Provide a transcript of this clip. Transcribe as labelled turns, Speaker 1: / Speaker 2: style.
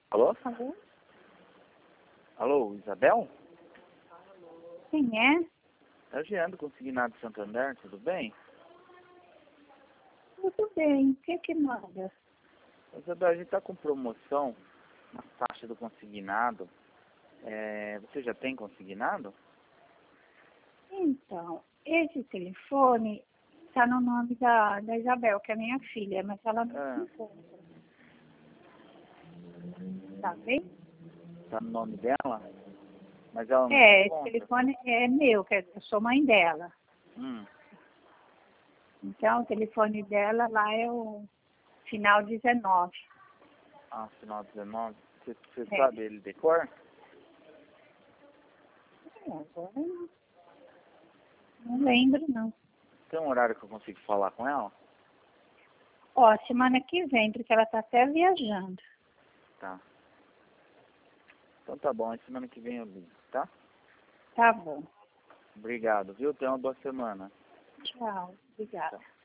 Speaker 1: Alô?
Speaker 2: Alô?
Speaker 1: Alô, Isabel?
Speaker 2: Quem é?
Speaker 1: É o Jean do Consignado de Santander, tudo bem?
Speaker 2: Tudo bem. O que manda?
Speaker 1: Isabel, a gente está com promoção na taxa do consignado. Você já tem consignado?
Speaker 2: Então, esse telefone está no nome da Isabel, que é minha filha, mas ela não se encontra. Tá bem?
Speaker 1: Está no nome dela? Mas ela não se
Speaker 2: Esse
Speaker 1: encontra.
Speaker 2: telefone é meu, que eu sou mãe dela.
Speaker 1: Hum.
Speaker 2: Então, o telefone dela lá é o final 19.
Speaker 1: Final 19. Você
Speaker 2: É.
Speaker 1: sabe ele de cor?
Speaker 2: Agora não lembro, não.
Speaker 1: Tem um horário que eu consigo falar com ela?
Speaker 2: Ó, semana que vem, porque ela tá até viajando.
Speaker 1: Tá. Então tá bom, aí semana que vem eu ligo, tá?
Speaker 2: Tá bom.
Speaker 1: Obrigado, viu? Tenha uma boa semana.
Speaker 2: Tchau. Obrigada.
Speaker 1: Tchau.